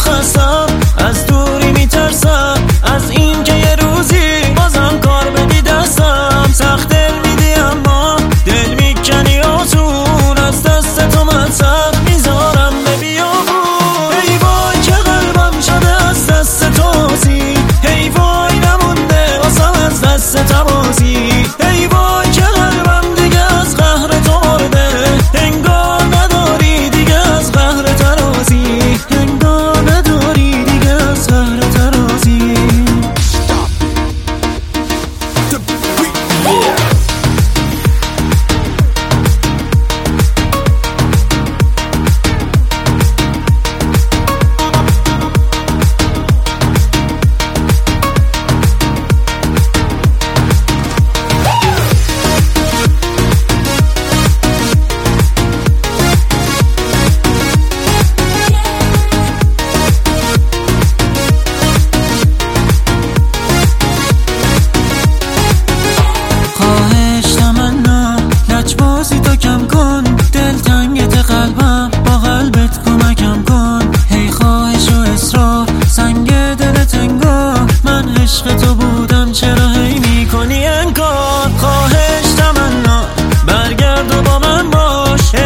خستم، از دوری میترسم، از این که یه روزی بازم کار بدی دستم. سخت دل میدی اما دل میکنی آسون، از دست تو من سر میذارم به بیابون. ای وای که قلبم شده از دست تو آزی، ای وای نمونده واسم از دست تبازی. ای وای که قلبم دیگه از قهر تو مرده، انگار نداری دیگه از قهر ترازی، انگار نداری دیگه از قهر ترازی. بازی تو کم کن، دلتنگت قلبم با قلبت کمکم کن. هی خواهش و اصرار سنگ دلت انگار، من عشق تو بودم چرا هی میکنی انکار. خواهش تمنا برگرد و با من باش،